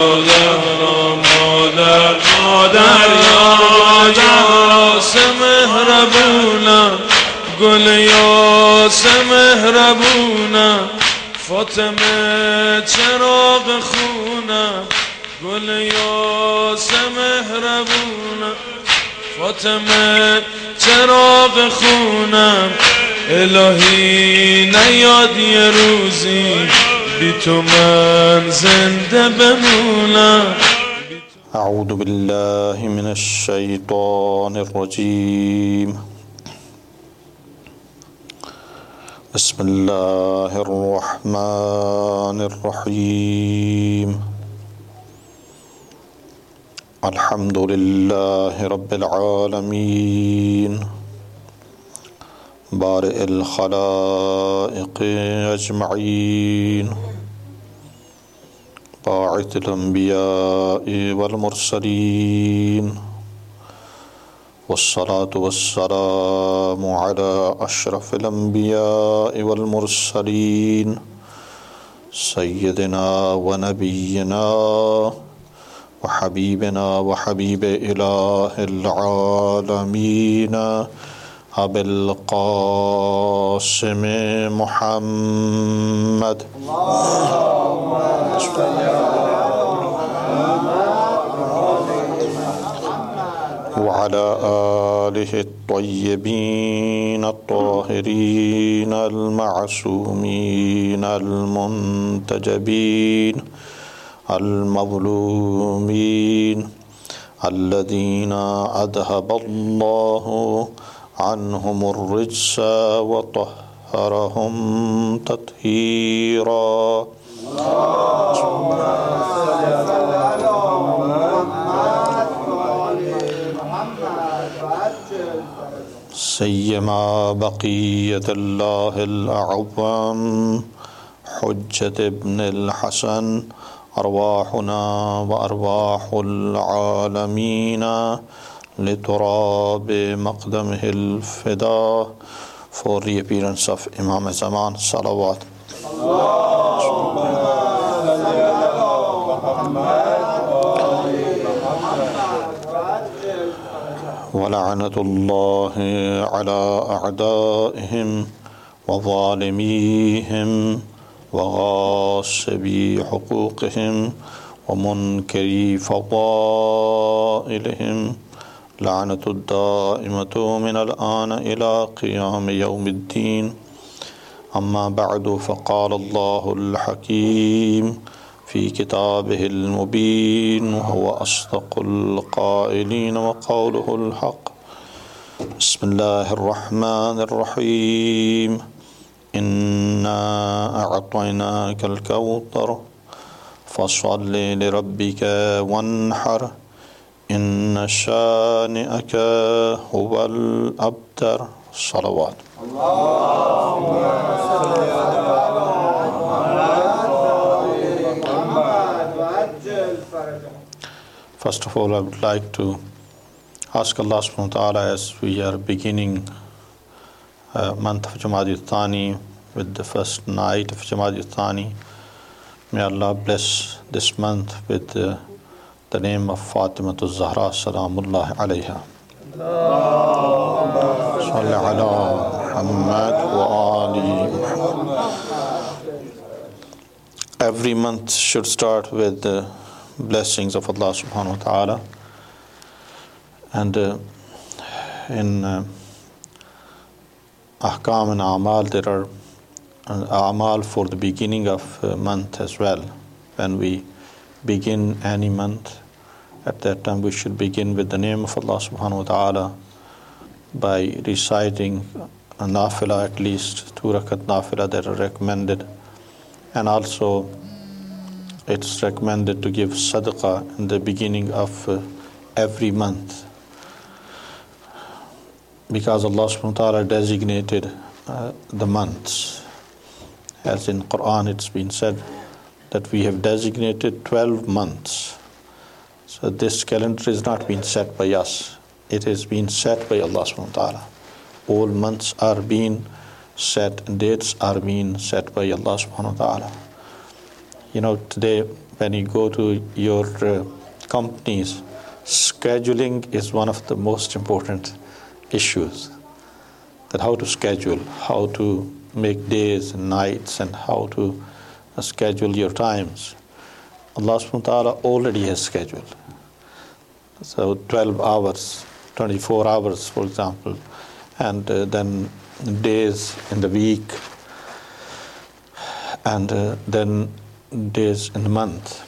مادر یا یاس مهربونم گل یاس مهربونم فاطمه چراغ خونم گل یاس مهربونم فاطمه چراغ خونم الهی نیاد یه روزی بی تو من زنده بمونم. أعوذ بالله من الشيطان الرجيم. بسم الله الرحمن الرحيم. الحمد لله رب العالمين بارئ الخلائق أجمعين باعث الأنبياء والمرسلين والصلاة والسلام على أشرف الأنبياء والمرسلين سيدنا ونبينا وحبيبنا وحبيب إله العالمين أبي القاسم محمد وعلى آله الطيبين الطاهرين المعصومين المنتجبين المظلومين الذين أذهب الله عنهم الرجس وطهرهم تطهيرا. سيما بقية الله الأعظم حجة ابن الحسن أرواحنا وأرواح العالمين لتراب مقدمه الفدا. For the appearance of Imam Zaman, salawat. ولعنة الله على أعدائهم وظالميهم وغاصبي حقوقهم ومنكري فضائلهم لعنة الدائمة من الآن إلى قيام يوم الدين. أما بعد فقال الله الحكيم في كتابه المبين وهو أصدق القائلين وقوله الحق. بسم الله الرحمن الرحيم. إنا أعطيناك الكوثر فصل لربك وانحر إن شانئك هو الأبتر. صلوات. First of all, I would like to ask Allah subhanahu wa ta'ala, as we are beginning month of Jamadi Thani with the first night of Jamadi Thani, may Allah bless this month with the name of Fatima Zahra Salamullah alayha. Salli ala Muhammad wa ali Muhammad. Every month should start with the blessings of Allah subhanahu wa ta'ala. And in Ahkam and A'mal, there are A'mal for the beginning of a month as well. When we begin any month, at that time we should begin with the name of Allah subhanahu wa ta'ala by reciting a nafila, at least 2 rakat nafila that are recommended. And also it's recommended to give sadaqah in the beginning of every month, because Allah subhanahu wa ta'ala designated the months. As in Quran it's been said that we have designated 12 months. So this calendar is not being set by us. It is being set by Allah subhanahu wa ta'ala. All months are being set and dates are being set by Allah subhanahu wa ta'ala. You know, today when you go to your companies, scheduling is one of the most important issues. That how to schedule, how to make days and nights, and how to schedule your times. Allah subhanahu wa ta'ala already has scheduled. So 12 hours, 24 hours, for example, and then days in the week, and then days in the month.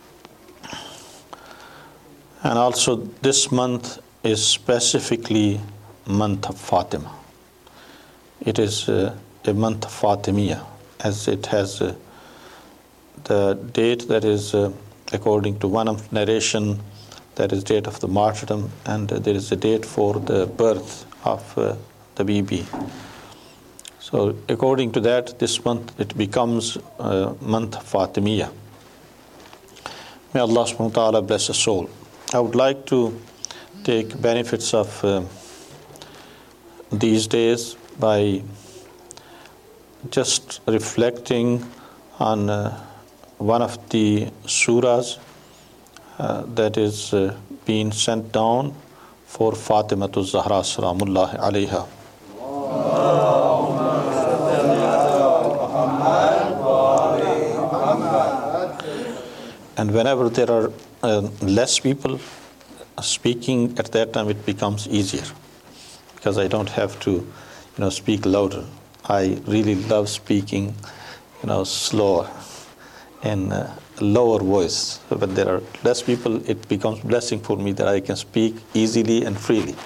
And also this month is specifically month of Fatima. It is a month of Fatimiyya, as it has the date that is according to one of narration, that is date of the martyrdom, and there is a date for the birth of the Bibi. So according to that, this month it becomes month of Fatimiyya. May Allah subhanahu wa ta'ala bless us all. I would like to take benefits of these days by just reflecting on one of the surahs that is being sent down for Fatimatul Zahra Salamullahi alayha. And whenever there are less people speaking at that time, it becomes easier because I don't have to, speak louder. I really love speaking, slower and lower voice. When there are less people, it becomes a blessing for me that I can speak easily and freely.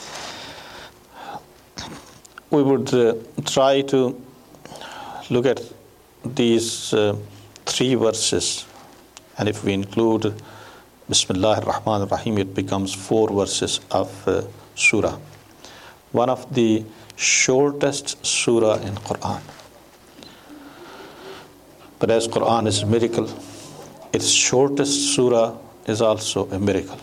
We would try to look at these 3 verses, and if we include Bismillahir Rahmanir Rahim, it becomes 4 verses of surah. One of the shortest surah in Quran. But as Quran is a miracle, its shortest surah is also a miracle.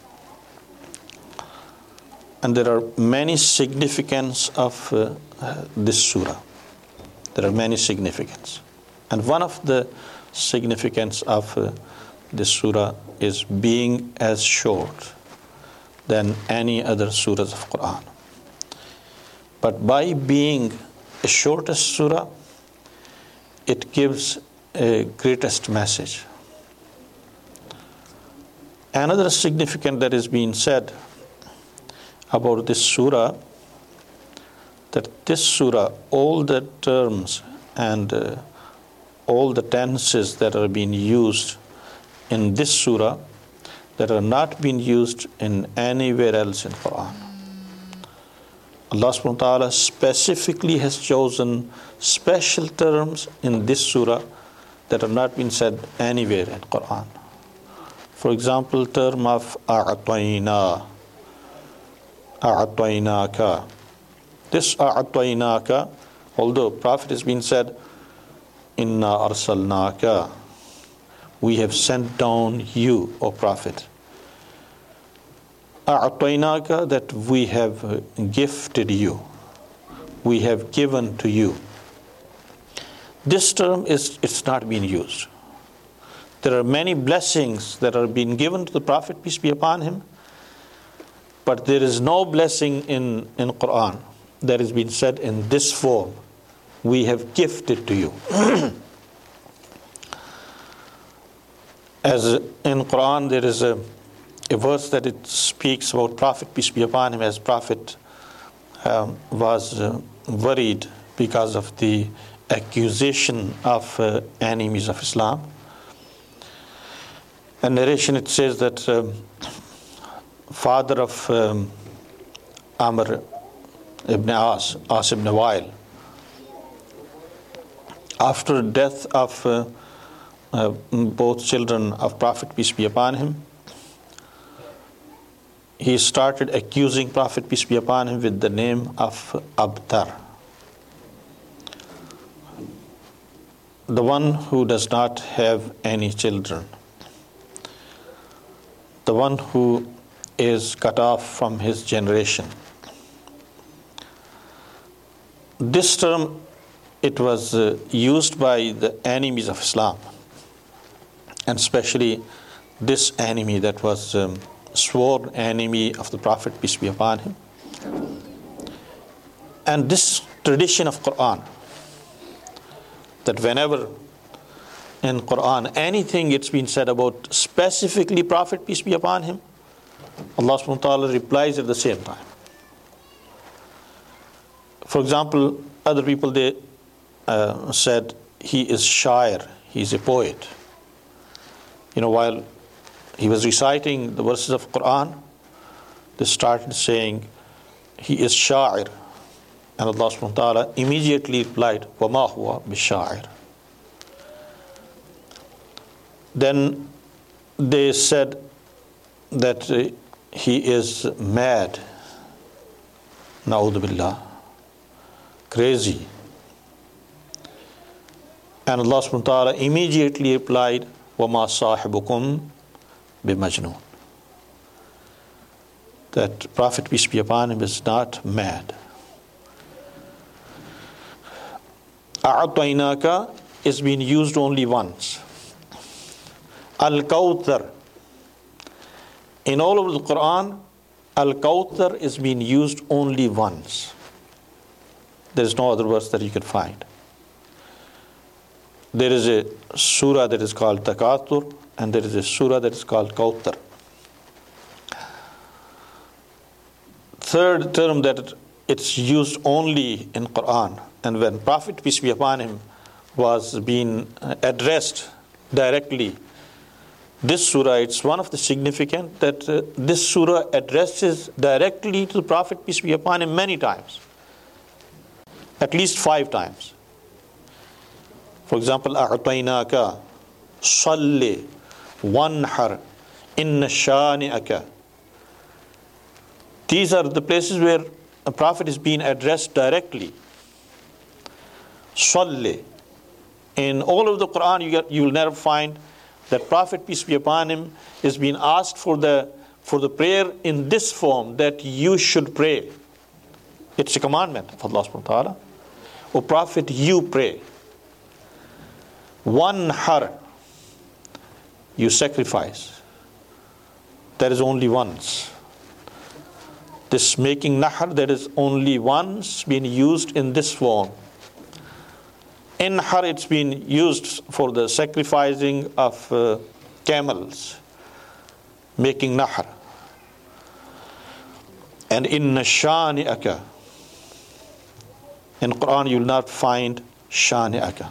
And there are many significance of this surah. There are many significance. And one of the significance of this surah is being as short than any other surahs of Quran. But by being a shortest surah, it gives a greatest message. Another significance that is being said about this surah, that this surah, all the terms and all the tenses that are being used in this surah that are not being used in anywhere else in Quran. Allah subhanahu wa ta'ala specifically has chosen special terms in this surah that are not being said anywhere in Quran. For example, term of a'atayna, a'ataynaka. This a'ataynaka, although Prophet has been said, inna arsalnaka, we have sent down you, O Prophet. A'ataynaka, that we have gifted you, we have given to you. This term it's not being used. There are many blessings that are being given to the Prophet, peace be upon him, but there is no blessing in Quran that has been said in this form. We have gifted to you. As in Quran, there is a verse that it speaks about Prophet, peace be upon him, as Prophet was worried because of the accusation of enemies of Islam. In narration it says that father of Amr ibn As ibn Wa'il, after death of both children of Prophet, peace be upon him, he started accusing Prophet, peace be upon him, with the name of Abtar, the one who does not have any children, the one who is cut off from his generation. This term, it was used by the enemies of Islam. and especially this enemy that was sworn enemy of the Prophet, peace be upon him. And this tradition of Quran, that whenever in Quran anything it's been said about specifically Prophet, peace be upon him, Allah subhanahu wa ta'ala replies at the same time. For example, other people, they said he is shair, he is a poet. While he was reciting the verses of Quran, they started saying he is shair, and Allah subhanahu wa ta'ala immediately replied, وَمَا هُوَ بِالشَّاعِرِ. Then they said that he is mad, na'udhu billah, crazy. And Allah subhanahu wa ta'ala immediately replied, وَمَا صَاحِبُكُمْ بِمَجْنُونَ. That Prophet, peace be upon him, is not mad. أَعْطَيْنَاكَ is being used only once. Al-Kawthar. In all of the Quran, Al-Kawthar is being used only once. There is no other verse that you can find. There is a surah that is called Takathur, and there is a surah that is called Kawthar. Third term that it's used only in Quran, and when Prophet, peace be upon him, was being addressed directly, this surah, it's one of the significant that this surah addresses directly to the Prophet, peace be upon him, many times. At least 5 times. For example, أَعْطَيْنَاكَ صَلِّ وَانْحَرْ إِنَّ شَانِئَكَ. These are the places where a Prophet is being addressed directly. Salli. In all of the Quran, you will never find that Prophet, peace be upon him, is being asked for the prayer in this form, that you should pray. It's a commandment of Allah subhanahu wa ta'ala. O Prophet, you pray. Wanhar, you sacrifice. There is only once. This making nahar, there is only once been used in this form. In har, it's been used for the sacrificing of camels, making nahar. And in shani'aka, in Quran you will not find shani'aka.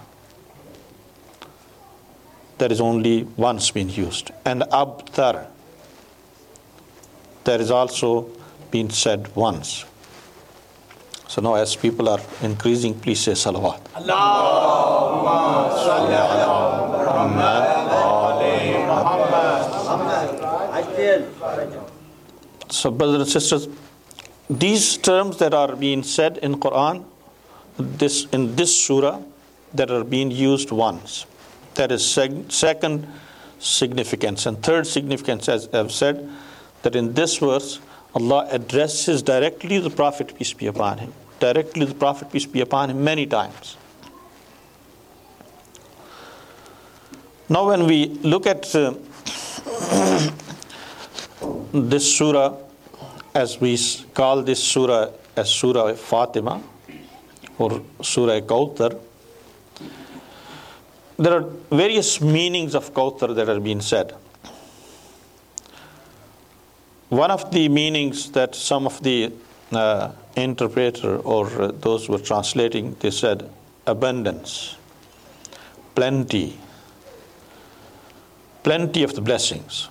There is only once been used. And abtar, there is also been said once. So now as people are increasing, please say salawat. Allahumma salli ala Muhammad. So brothers and sisters, these terms that are being said in Quran, in this surah, that are being used once. That is second significance. And third significance, as I've said, that in this verse, Allah addresses directly the Prophet, peace be upon him. Directly the Prophet, peace be upon him, many times. Now when we look at this surah, as we call this surah as Surah Fatima or Surah Kawthar, there are various meanings of Kawthar that are being said. One of the meanings that some of the interpreter or those who were translating, they said abundance, plenty of the blessings.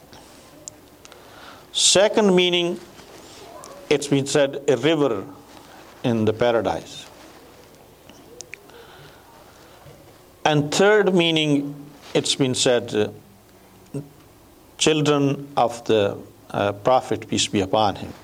Second meaning, it's been said a river in the paradise. And third meaning, it's been said children of the Prophet, peace be upon him,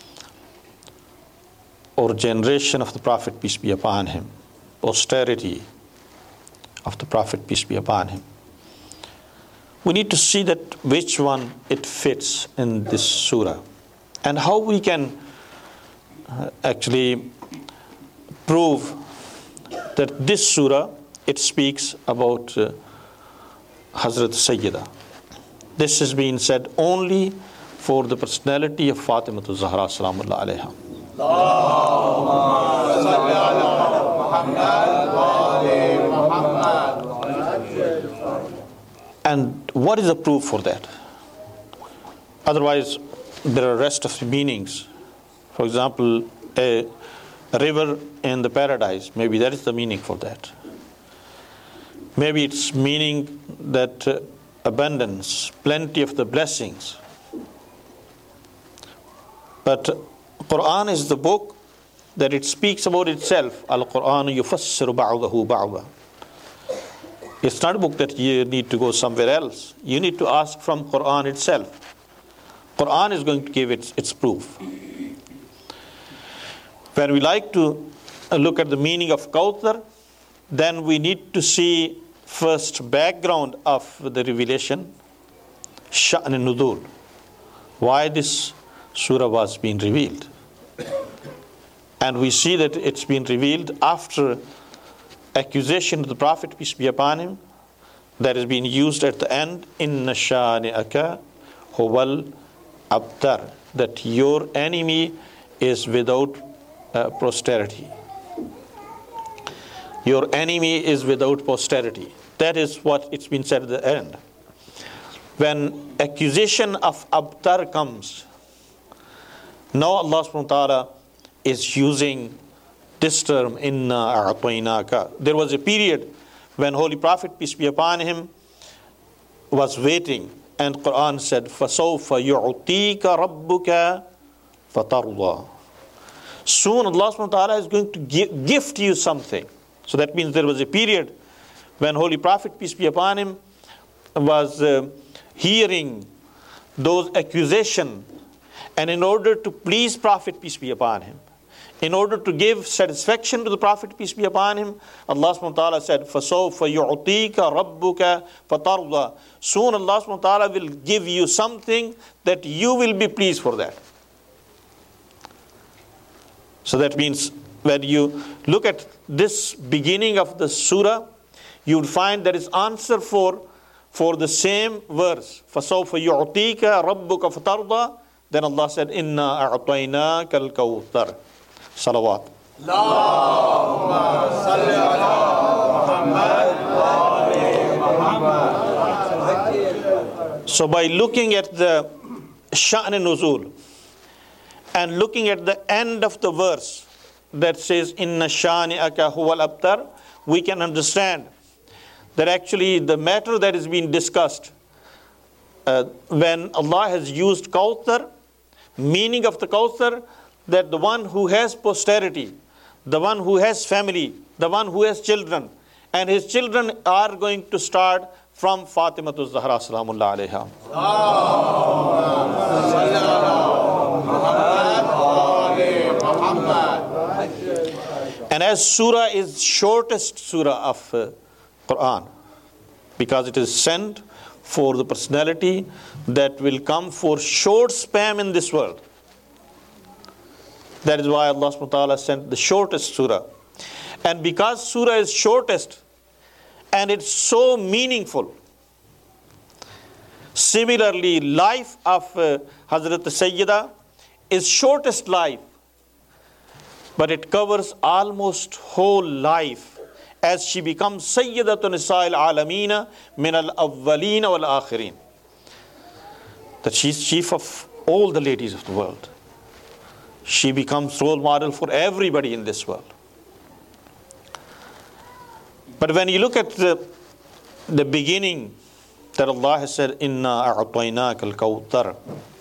or generation of the Prophet, peace be upon him, posterity of the Prophet, peace be upon him. We need to see that which one it fits in this surah, and how we can actually prove that this surah, it speaks about Hazrat Sayyida. This has been said only for the personality of Fatima Zahra Salamullah alayha. And what is the proof for that? Otherwise, there are rest of the meanings. For example, a river in the paradise, maybe that is the meaning for that. Maybe it's meaning that abundance, plenty of the blessings. But Quran is the book that it speaks about itself. Al-Quran yufassiru ba'dahu ba'da. It's not a book that you need to go somewhere else. You need to ask from Quran itself. Quran is going to give its proof. When we like to look at the meaning of Kawthar, then we need to see first background of the revelation, Sha'n al-Nuzul, why this surah was being revealed. And we see that it's been revealed after accusation of the Prophet, peace be upon him, that is being used at the end, Inna shani'aka huwal abtar, that your enemy is without posterity. Your enemy is without posterity. That is what it's been said at the end. When accusation of abtar comes, now Allah subhanahu wa ta'ala is using this term, Inna a'tainaka. There was a period when Holy Prophet, peace be upon him, was waiting, and Quran said, فَسَوْفَ يُعْطِيكَ رَبُّكَ فَتَرْضَى. Soon Allah subhanahu wa ta'ala is going to gift you something. So that means there was a period when Holy Prophet, peace be upon him, was hearing those accusations, and in order to please Prophet, peace be upon him, in order to give satisfaction to the Prophet, peace be upon him, Allah subhanahu wa ta'ala said, فَسَوْفَ يُعْطِيكَ رَبُّكَ فَتَرْضَى. Soon Allah subhanahu wa ta'ala will give you something that you will be pleased for that. So that means when you look at this beginning of the surah, you would find there is answer for the same verse. فَسَوْفَ يُعْطِيكَ رَبُّكَ فَتَرْضَى. Then Allah said, إِنَّا أَعْطَيْنَاكَ الْكَوْثَرَ. Salawat. Allahumma salli ala Muhammad. So by looking at the Sha'n al-Nuzul and looking at the end of the verse that says, Inna shani'aka huwal abtar, we can understand that actually the matter that is being discussed, when Allah has used Kawthar, meaning of the Kawthar, that the one who has posterity, the one who has family, the one who has children, and his children are going to start from Fatima Zahra Salamullah alayha. And as surah is shortest surah of Quran, because it is sent for the personality that will come for short span in this world. That is why Allah subhanahu wa ta'ala sent the shortest surah. And because surah is shortest and it's so meaningful, similarly life of Hazrat Sayyida is shortest life, but it covers almost whole life as she becomes Sayyidatun Nisa'il Alamina min al-awwalina wal-akhirin. That she is chief of all the ladies of the world. She becomes role model for everybody in this world. But when you look at the beginning that Allah has said, Inna a'tainaka al-kawthar,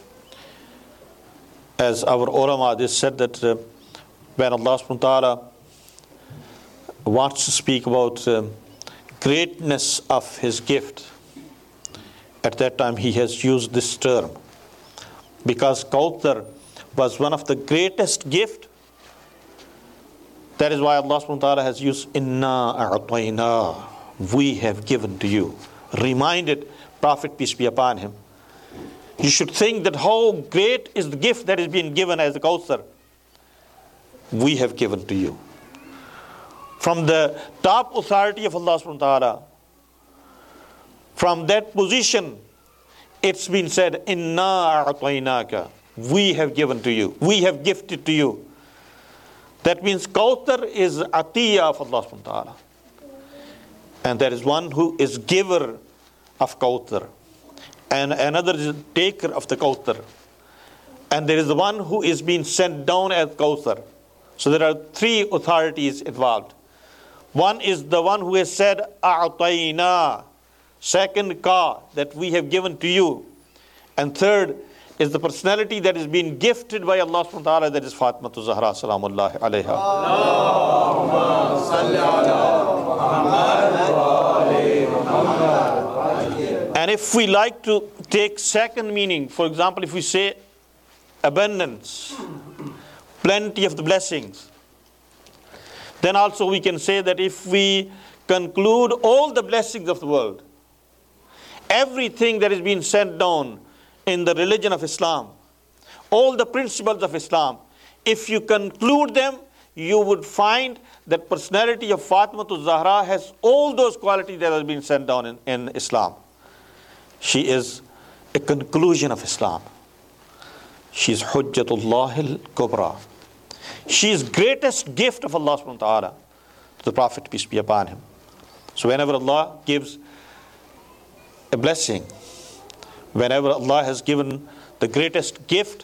as our ulama, they said that when Allah subhanahu wa ta'ala wants to speak about greatness of his gift, at that time he has used this term, because Kawthar was one of the greatest gift. That is why Allah subhanahu wa ta'ala has used Inna a'tayna, we have given to you. Reminded Prophet, peace be upon him. You should think that how great is the gift that is being given as the Kawthar. We have given to you. From the top authority of Allah subhanahu wa ta'ala, From that position, it's been said, Inna a'tainaka, we have given to you, we have gifted to you. That means Kawthar is atiyah of Allah subhanahu wa ta'ala. And there is one who is giver of Kawthar, and another is taker of the Kawthar, and there is the one who is being sent down as Kawthar. So there are three authorities involved. One is the one who has said a'tayna, second ka, that we have given to you, and third is the personality that is being gifted by Allah subhanahu wa ta'ala, that is Fatima Zahra salamullahi alayha. Allahumma salli ala Muhammad. And if we like to take second meaning, for example, if we say abundance, plenty of the blessings, then also we can say that if we conclude all the blessings of the world, everything that is being sent down in the religion of Islam, all the principles of Islam, if you conclude them, you would find that personality of Fatima Zahra has all those qualities that have been sent down in Islam. She is a conclusion of Islam. She is Hujjatullah al-Kubra. She is greatest gift of Allah subhanahu wa ta'ala to the Prophet, peace be upon him. So whenever Allah gives a blessing, whenever Allah has given the greatest gift,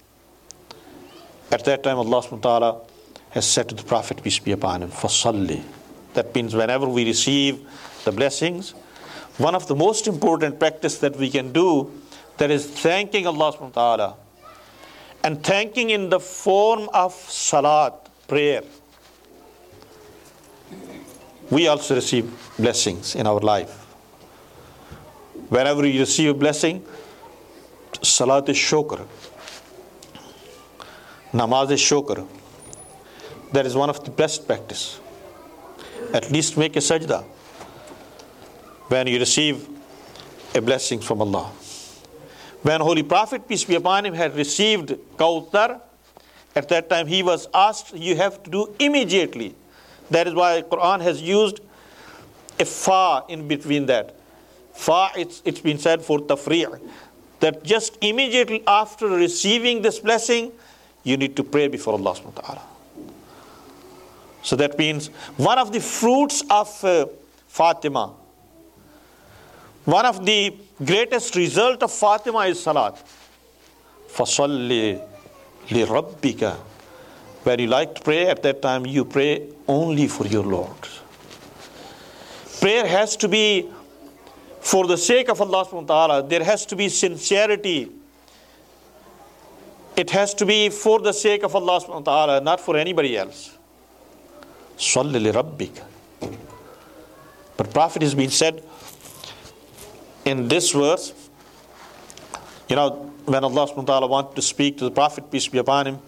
at that time Allah subhanahu wa ta'ala has said to the Prophet, peace be upon him, Fasalli. That means whenever we receive the blessings, one of the most important practice that we can do, that is thanking Allah subhanahu wa ta'ala, and thanking in the form of salat, prayer. We also receive blessings in our life. Whenever you receive a blessing, salat is shukr, namaz is shukr. That is one of the best practice. At least make a sajda when you receive a blessing from Allah. When Holy Prophet, peace be upon him, had received Kawthar, at that time he was asked, you have to do immediately. That is why Quran has used a fa in between that. Fa, it's been said for tafri', that just immediately after receiving this blessing, you need to pray before Allah subhanahu wa ta'ala. So that means one of the fruits of Fatima, one of the greatest result of Fatima is salat. Fasalli li rabbika. When you like to pray, at that time you pray only for your Lord. Prayer has to be for the sake of Allah subhanahu wa ta'ala. There has to be sincerity. It has to be for the sake of Allah subhanahu wa ta'ala, not for anybody else. Salli li rabbika. But Prophet has been said in this verse, when Allah subhanahu wa ta'ala wanted to speak to the Prophet, peace be upon him,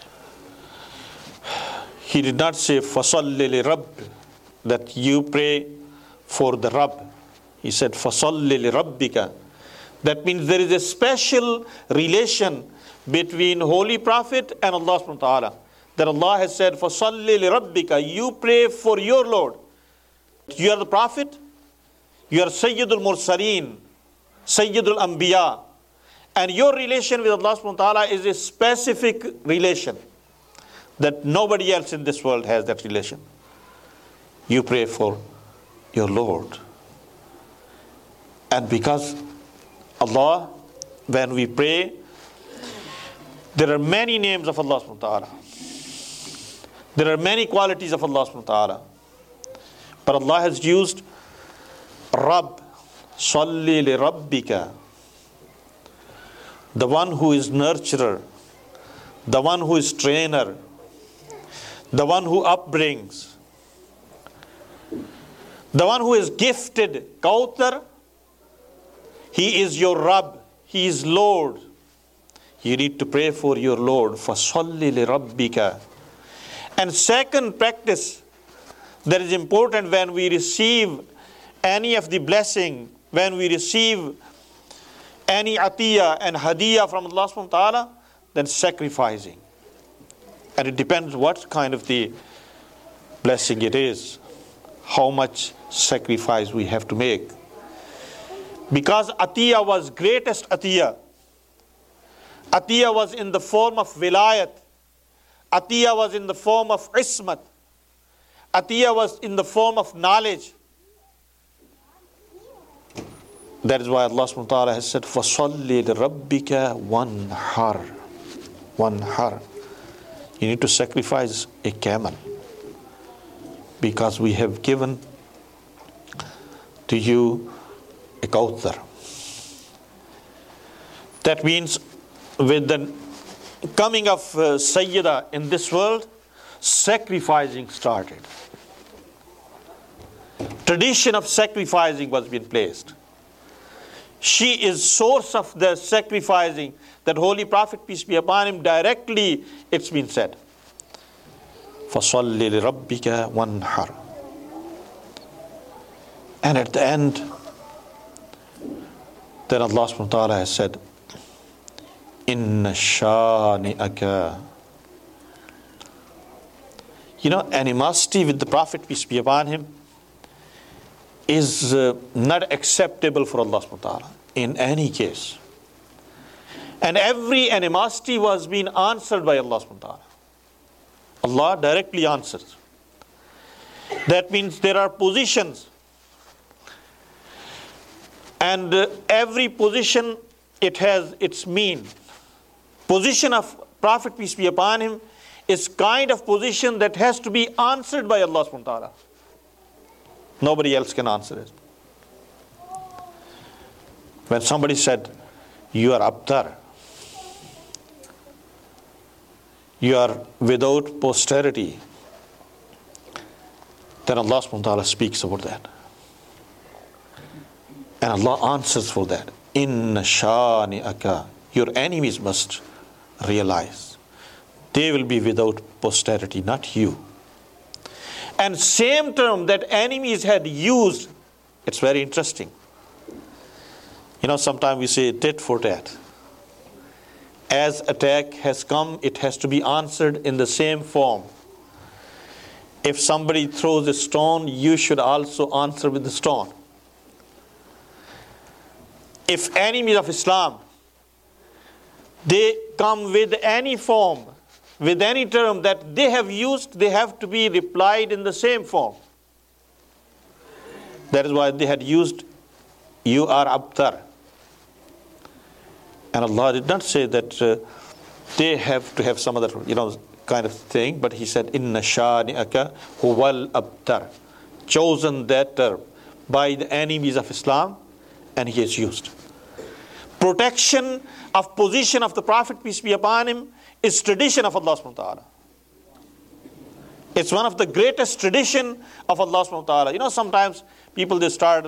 he did not say fasalli li rabb, that you pray for the Rabb. He said fasalli li rabbika. That means there is a special relation between Holy Prophet and Allah subhanahu wa ta'ala, that Allah has said fasalli li rabbika, you pray for your Lord. You are the Prophet, you are Sayyidul Mursaleen, Sayyidul Anbiya, and your relation with Allah subhanahu wa ta'ala is a specific relation that nobody else in this world has that relation. You pray for your Lord. And because Allah, when we pray, there are many names of Allah subhanahu wa ta'ala. There are many qualities of Allah subhanahu wa ta'ala. But Allah has used Rabb, Salli li Rabbika, the one who is nurturer, the one who is trainer, the one who upbrings, the one who is gifted Kawthar. He is your Rabb, he is Lord. You need to pray for your Lord. Fasalli li Rabbika. And second practice that is important when we receive any of the blessing, when we receive any atiyah and hadiyah from Allah subhanahu wa ta'ala, then sacrificing. And it depends what kind of the blessing it is, how much sacrifice we have to make. Because Atiyah was greatest Atiyah. Atiyah was in the form of wilayat. Atiyah was in the form of ismat. Atiyah was in the form of knowledge. That is why Allah subhanahu wa ta'ala has said, فَصَلِّ لِرَبِّكَ وَانْحَرْ. Wanhar. You need to sacrifice a camel, because we have given to you a Kauthar. That means with the coming of Sayyida in this world, sacrificing started. Tradition of sacrificing was being placed. She is source of the sacrificing. That Holy Prophet, peace be upon him, directly it's been said. فَصَلِّ لِرَبِّكَ وَانْحَرْ. And at the end, then Allah subhanahu wa ta'ala has said, إِنَّ شَانِئَكَ. You know, animosity with the Prophet, peace be upon him, is not acceptable for Allah subhanahu wa ta'ala in any case. And every animosity was being answered by Allah subhanahu wa ta'ala. Allah directly answers. That means there are positions. And every position, it has its mean. Position of Prophet, peace be upon him, is kind of position that has to be answered by Allah subhanahu wa ta'ala. Nobody else can answer it. When somebody said, you are abtar, you are without posterity, then Allah subhanahu wa ta'ala speaks about that. And Allah answers for that. Inna shani'aka. Your enemies must realize they will be without posterity, not you. And same term that enemies had used, it's very interesting. You know, sometimes we say tit for tat. As attack has come, it has to be answered in the same form. If somebody throws a stone, you should also answer with the stone. If enemies of Islam, they come with any form, with any term that they have used, they have to be replied in the same form. That is why they had used, you are abtar. And Allah did not say that they have to have some other, kind of thing, but He said, Inna shani'aka huwal abtar. Chosen that term by the enemies of Islam, and He has used. Protection of position of the Prophet, peace be upon him, is tradition of Allah subhanahu wa ta'ala. It's one of the greatest tradition of Allah subhanahu wa ta'ala. Sometimes people, they start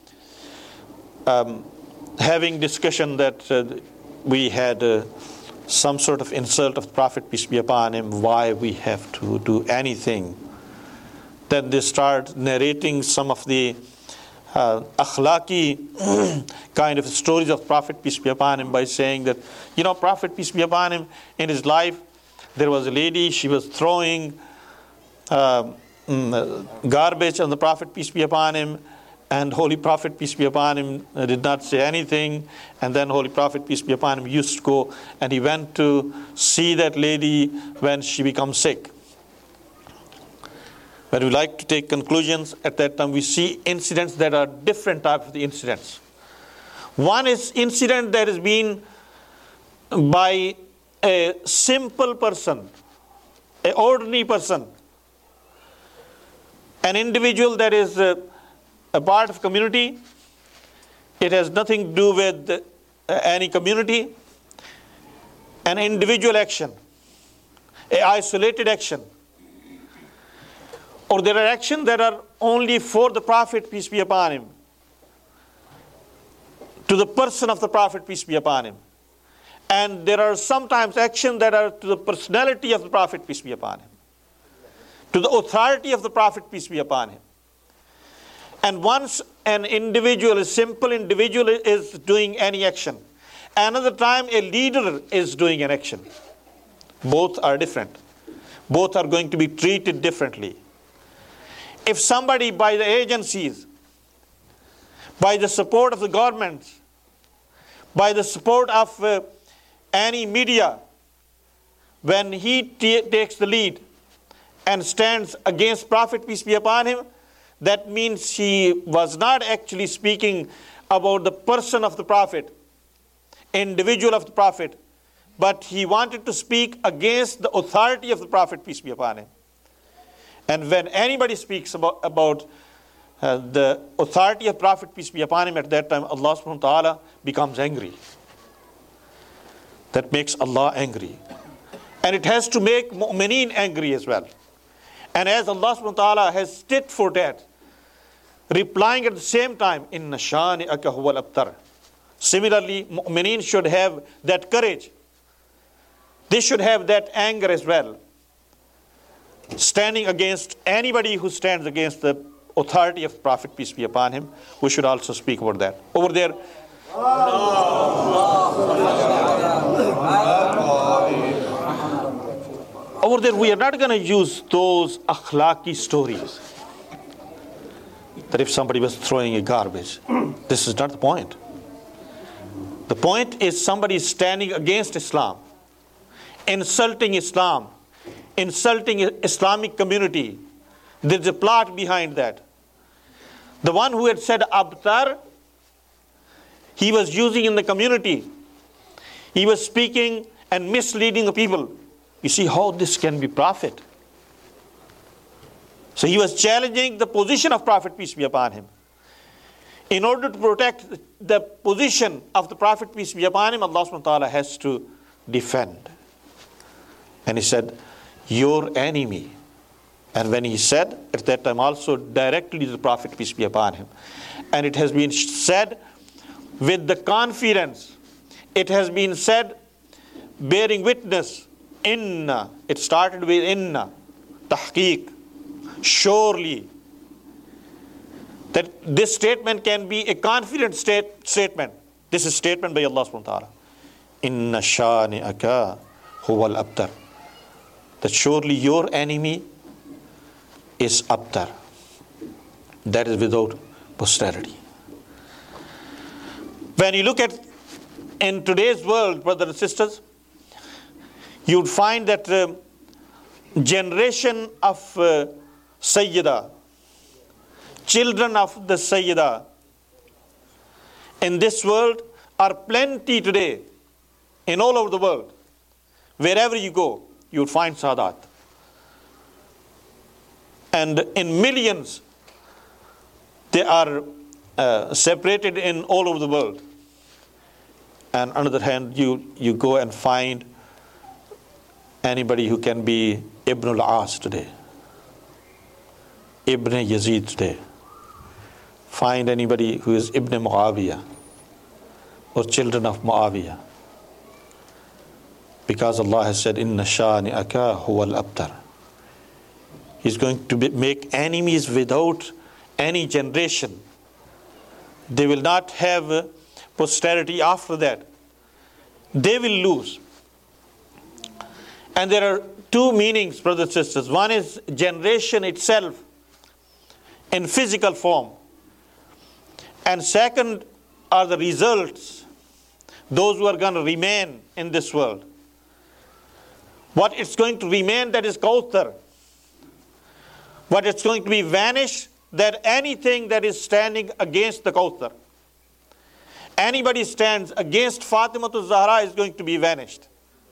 having discussion that we had some sort of insult of the Prophet, peace be upon him, why we have to do anything. Then they start narrating some of the akhlaqi kind of stories of Prophet, peace be upon him, by saying that, Prophet, peace be upon him, in his life, there was a lady, she was throwing garbage on the Prophet, peace be upon him, and Holy Prophet, peace be upon him, did not say anything. And then Holy Prophet, peace be upon him, used to go, and he went to see that lady when she becomes sick. When we like to take conclusions, at that time we see incidents that are different types of the incidents. One is incident that is being by a simple person, an ordinary person, an individual that is a part of community. It has nothing to do with any community. An individual action, an isolated action. Or there are actions that are only for the Prophet, peace be upon him, to the person of the Prophet, peace be upon him. And there are sometimes actions that are to the personality of the Prophet, peace be upon him, to the authority of the Prophet, peace be upon him. And once an individual, a simple individual, is doing any action, another time a leader is doing an action. Both are different. Both are going to be treated differently. If somebody by the agencies, by the support of the government, by the support of any media, when he takes the lead and stands against Prophet, peace be upon him, that means he was not actually speaking about the person of the Prophet, individual of the Prophet, but he wanted to speak against the authority of the Prophet, peace be upon him. And when anybody speaks about the authority of Prophet, peace be upon him, at that time Allah subhanahu wa ta'ala becomes angry. That makes Allah angry. And it has to make mu'mineen angry as well. And as Allah subhanahu wa ta'ala has stood for that, replying at the same time, Inna shani'aka huwal abtar. Similarly, mu'mineen should have that courage. They should have that anger as well, standing against anybody who stands against the authority of Prophet, peace be upon him. We should also speak about that. Over there, we are not going to use those akhlaqi stories that if somebody was throwing a garbage. This is not the point. The point is somebody is standing against Islam, insulting Islam, insulting Islamic community. There's a plot behind that. The one who had said abtar, he was using in the community. He was speaking and misleading the people. You see how this can be Prophet. So he was challenging the position of Prophet, peace be upon him. In order to protect the position of the Prophet, peace be upon him, Allah subhanahu wa ta'ala has to defend. And he said, your enemy. And when he said, at that time also directly to the Prophet, peace be upon him. And it has been said with the confidence. It has been said bearing witness. Inna. It started with inna. Tahqiq. Surely. That this statement can be a confident statement. This is statement by Allah subhanahu wa ta'ala. Inna shani'aka huwal abtar. That surely your enemy is abtar. That is without posterity. When you look at in today's world, brothers and sisters, you would find that generation of Sayyida, children of the Sayyida in this world are plenty today in all over the world. Wherever you go, you will find Sadat. And in millions, they are separated in all over the world. And on the other hand, you go and find anybody who can be Ibn al-As today, Ibn Yazid today. Find anybody who is Ibn Muawiyah or children of Muawiyah. Because Allah has said, Inna shani'aka huwal abtar. He's going to make enemies without any generation. They will not have posterity after that. They will lose. And there are two meanings, brothers and sisters. One is generation itself in physical form. And second are the results, those who are going to remain in this world. What is going to remain, that is Kauthar. What is going to be vanished, that anything that is standing against the Kauthar. Anybody stands against Fatimatul Zahra is going to be vanished.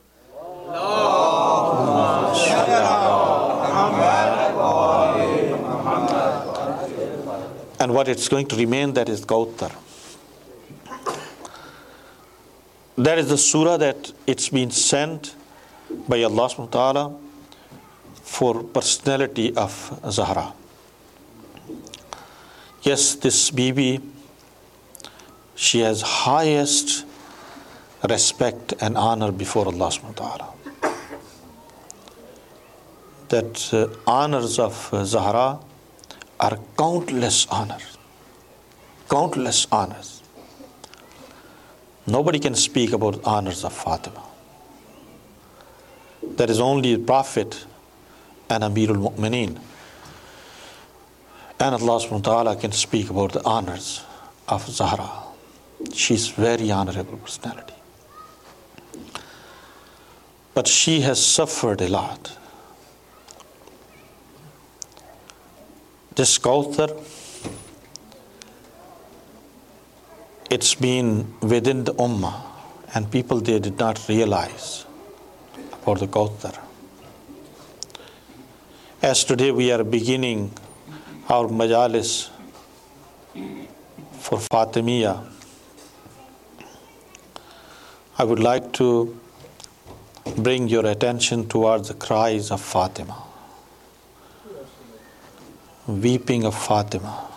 And what it's going to remain, that is Kauthar. That is the surah that it's been sent by Allah subhanahu wa ta'ala for personality of Zahra. Yes, this Bibi, she has highest respect and honor before Allah subhanahu wa ta'ala. That honors of Zahra are countless honors. Countless honors. Nobody can speak about honors of Fatima. There is only the Prophet and Amirul Mu'mineen. And Allah subhanahu wa ta'ala can speak about the honors of Zahra. She's very honorable personality. But she has suffered a lot. This Kauthar, it's been within the Ummah, and people they did not realize about the Kauthar. As today we are beginning our majalis for Fatimiyya, I would like to bring your attention towards the cries of Fatima, weeping of Fatima.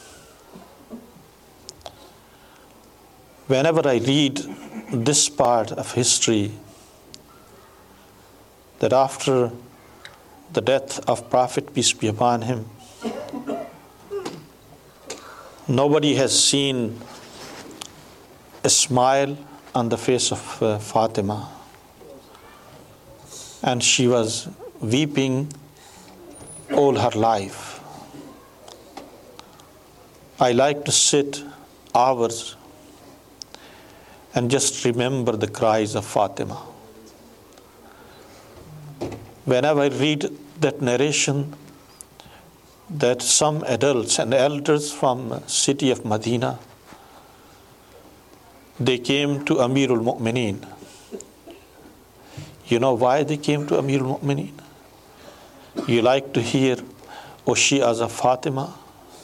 Whenever I read this part of history, that after the death of Prophet, peace be upon him, nobody has seen a smile on the face of Fatima, and she was weeping all her life. I like to sit hours and just remember the cries of Fatima. Whenever I read that narration, that some adults and elders from city of Medina, they came to Amirul Mu'mineen. You know why they came to Amirul Mu'mineen? You like to hear O Shi'as of Fatima,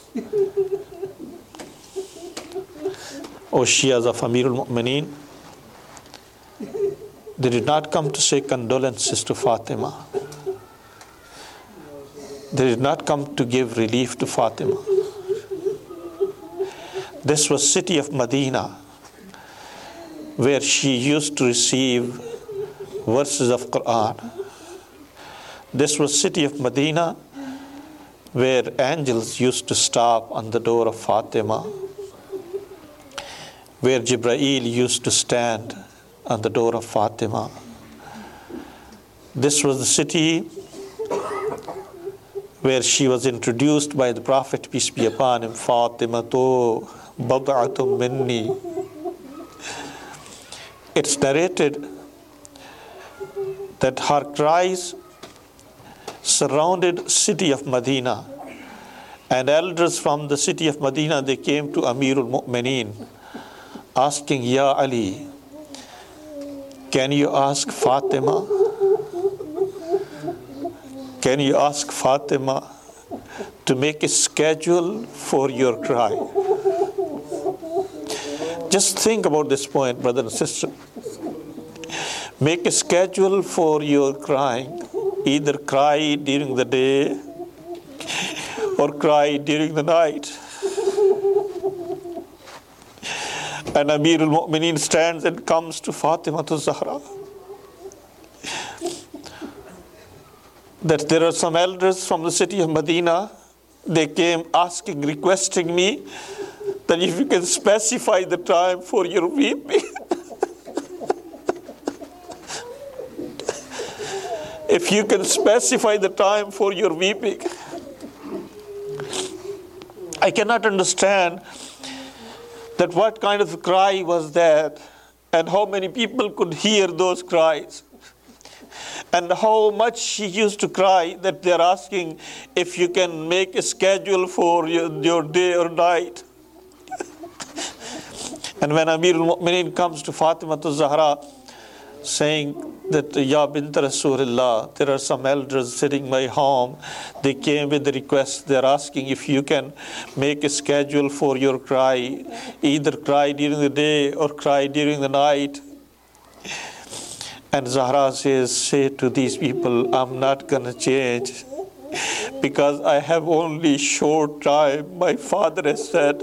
O Shi'as of Amirul Mu'mineen? They did not come to say condolences to Fatima. They did not come to give relief to Fatima. This was city of Medina, where she used to receive verses of Quran. This was city of Medina, where angels used to stop on the door of Fatima, where Jibreel used to stand on the door of Fatima. This was the city where she was introduced by the Prophet, peace be upon him, Fatimatu bad'atun minni. It's narrated that her cries surrounded city of Medina, and elders from the city of Medina, they came to Amirul Mu'mineen asking, Ya Ali, can you ask Fatima? Can you ask Fatima to make a schedule for your cry? Just think about this point, brother and sister. Make a schedule for your crying. Either cry during the day or cry during the night. And Amirul Mu'mineen stands and comes to Fatima to Zahra. That there are some elders from the city of Medina, they came asking, requesting me that if you can specify the time for your weeping. If you can specify the time for your weeping. I cannot understand that what kind of cry was that, and how many people could hear those cries, and how much she used to cry that they're asking if you can make a schedule for your day or night. And when Amirul Mu'mineen comes to Fatima to Zahra saying that, Ya bint Rasulullah, there are some elders sitting in my home, they came with the request, they're asking if you can make a schedule for your cry, either cry during the day or cry during the night. And Zahra says, say to these people, I'm not going to change because I have only short time. My father has said,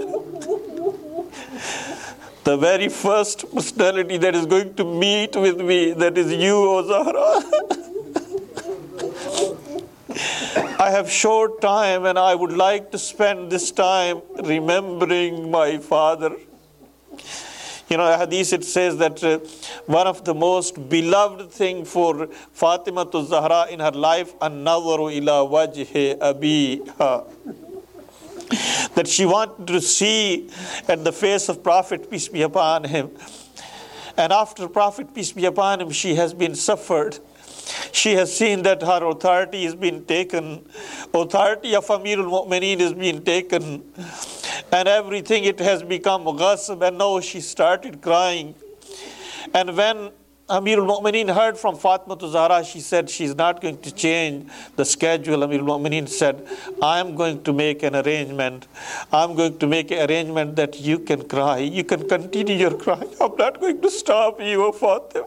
the very first personality that is going to meet with me, that is you, O Zahra. I have short time and I would like to spend this time remembering my father. You know, hadith it says that one of the most beloved thing for Fatima to Zahra in her life, an-nazaru ila wajhi abiha. that she wanted to see at the face of Prophet, peace be upon him. And after Prophet, peace be upon him, she has been suffered. She has seen that her authority is being taken. Authority of Amirul Mu'mineen is being taken. And everything, it has become ghasb. And now she started crying. And when Amirul Mu'mineen heard from Fatima to Zahra, she said she's not going to change the schedule. Amirul Mu'mineen said, I'm going to make an arrangement. I'm going to make an arrangement that you can cry. You can continue your crying. I'm not going to stop you, O Fatima.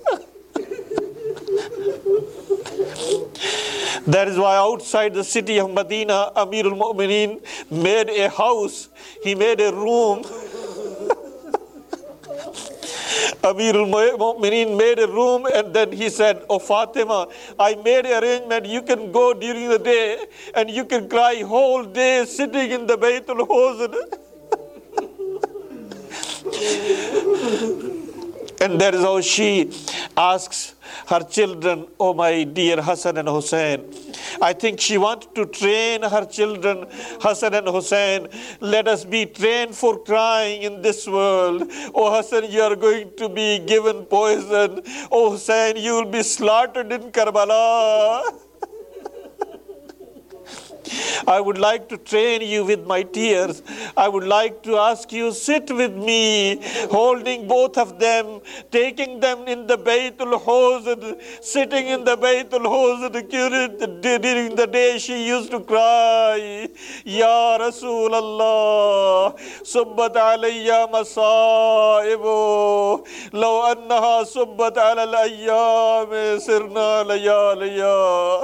That is why outside the city of Medina, Amirul Mu'mineen made a house. He made a room. Amirul Mu'mineen made a room, and then he said, "Oh Fatima, I made an arrangement. You can go during the day and you can cry whole day sitting in the Baytul Huzn." And that is how she asks her children, "Oh my dear Hassan and Hussein." I think she wanted to train her children, Hassan and Hussein. Let us be trained for crying in this world. Oh Hassan, you are going to be given poison. Oh Hussein, you will be slaughtered in Karbala. I would like to train you with my tears. I would like to ask you, sit with me, holding both of them, taking them in the Baytul Huzn, sitting in the Baytul Huzn. During the day she used to cry, "Ya Rasulallah, subbat alayya masaibu, law annaha subbat ala al-ayyam sirna layaliya."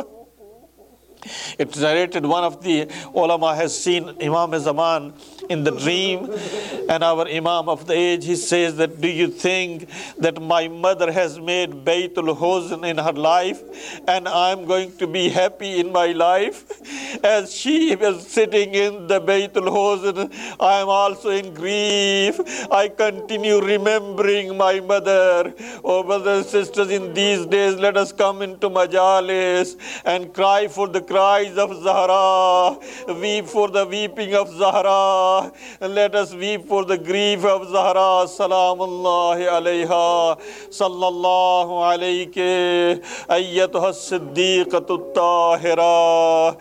It's narrated, one of the ulama has seen Imam Zaman in the dream, and our Imam of the age, he says that, "Do you think that my mother has made Baytul Huzn in her life and I'm going to be happy in my life? As she was sitting in the Baytul Huzn, I am also in grief. I continue remembering my mother." Oh brothers and sisters, in these days, let us come into Majalis and cry for the cries of Zahra, weep for the weeping of Zahra. Let us weep for the grief of Zahra. Salamullahi alayha. Sallallahu alayke. Ayyatuha as-siddiqatu at-tahira.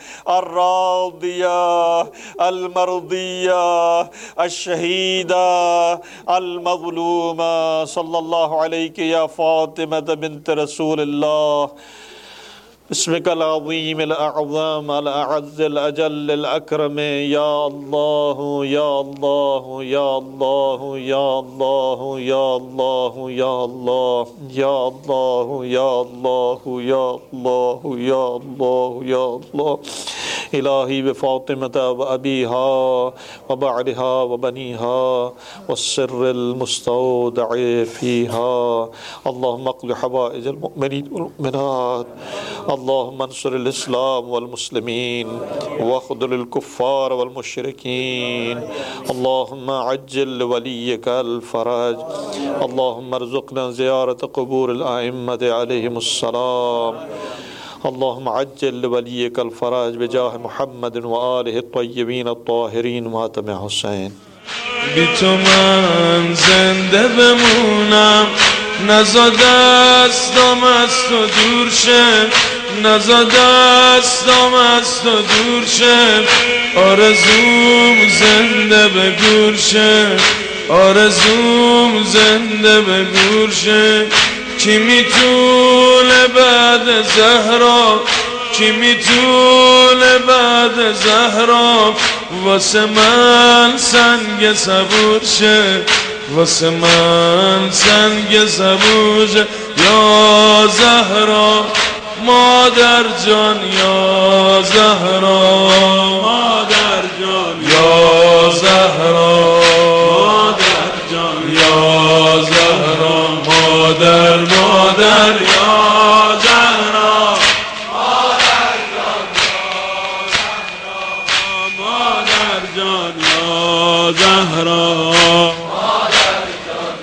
Ar-radiya. Al-mardiya. Al-shahida. Al-mazluma. Sallallahu alayke ya Fatima bint Rasulillah. بسمك العظيم الأعظم الأعز الأجل الأكرم يا الله يا الله يا الله يا الله يا الله يا الله يا الله يا الله يا الله يا الله يا الله إلهي بفاطمة وأبيها وبعلها وبنيها والسر المستودع فيها اللهم اقض حوائج المؤمنين والمؤمنات اللهم انصر الإسلام والمسلمين واخذل الكفار والمشركين اللهم عجل لوليك الفرج اللهم ارزقنا زيارة قبور الأئمة عليهم السلام اللهم عجل لوليك الفرج بجاه محمد وآله الطيبين الطاهرين ماتم حسین. بی تو من زنده بمونم، نزا دستم از تو دور شه، نزا دستم از تو دور شه، آرزوم زنده به گور شه، آرزوم زنده به گور شه. کی میتونه بعد زهرا، کی میتونه بعد زهرا واسه من سنگ صبور شه، واسه من سنگ صبور شه. یا زهرا مادر جان، یا زهرا مادر جان، یا زهرا مادر جان، یا زهرا مادر مادر یا زهرا مادر جان، یا زهرا مادر جان،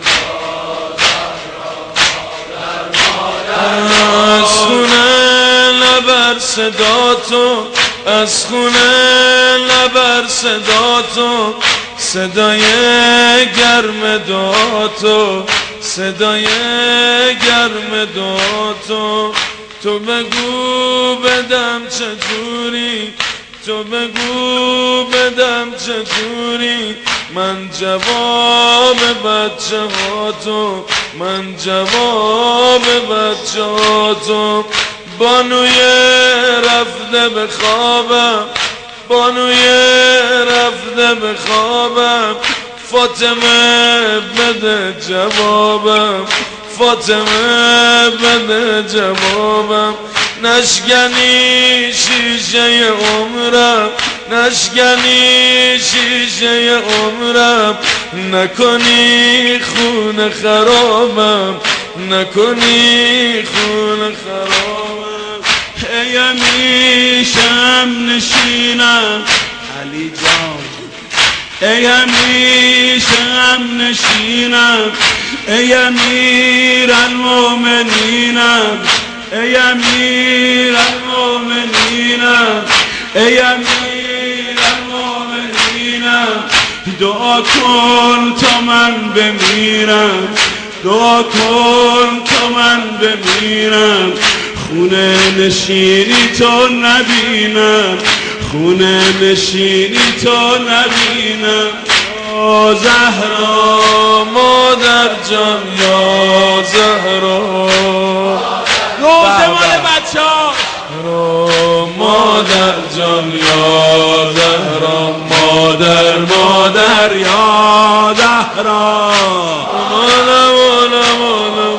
یا زهرا مادر مادر. از خونه نبر صدا تو، از خونه نبر صدا تو، صدای گرم دعاتو، صدای گرم دعاتو. تو بگو بدم چجوری، تو بگو بدم چجوری، من جواب بچه هاتو، من جواب بچه هاتو. بانوی رفته به خوابم، بانوی رفته به خوابم، فاطمه بده جوابم، فاطمه بده جوابم. نشکنی شیشه عمرم، نشکنی شیشه عمرم، نکنی خون خرابم، نکنی خون خرابم. ای همیشم نشینم علی جان، ای همیشم نشینم، ای امیر المؤمنینم، ای امیر المؤمنینم، ای امیر المؤمنینم. دعا کن تا من بمیرم، دعا کن تا من بمیرم، خونه نشینی تو نبینم، خونه نشینی تو نبینم. یا زهرا مادر جان، یا زهرا روزه مال بچه ها مادر جان، یا زهرا مادر، مادر یا زهرا. مولا مولا مولا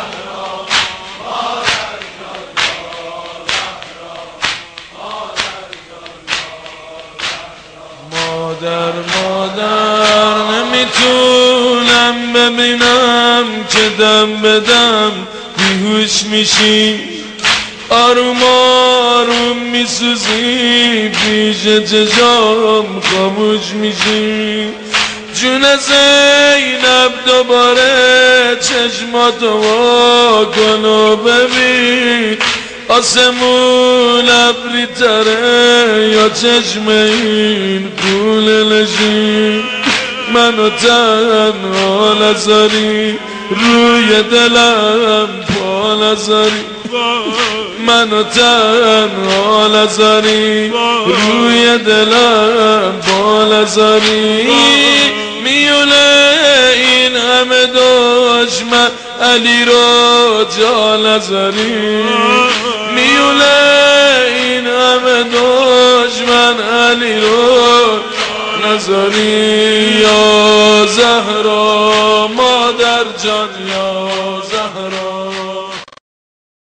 مادر، مادر نمیتونم ببینم که دم به دم بیهوش میشی، آروم آروم میسوزی، پیش چشام خاموش میشی. جون زینب دوباره چشماتو وا کن و ببین، آسمون ابری تره یا چشم این کوله نشین. منو تنها نذاری، روی دلم پا نذاری، منو تنها نذاری، روی دلم پا نذاری. میونه این همه دشمن علی رو جا نذاری، میونه این همه دشمن علی رو نذاری. یا زهرا مادر جان، یا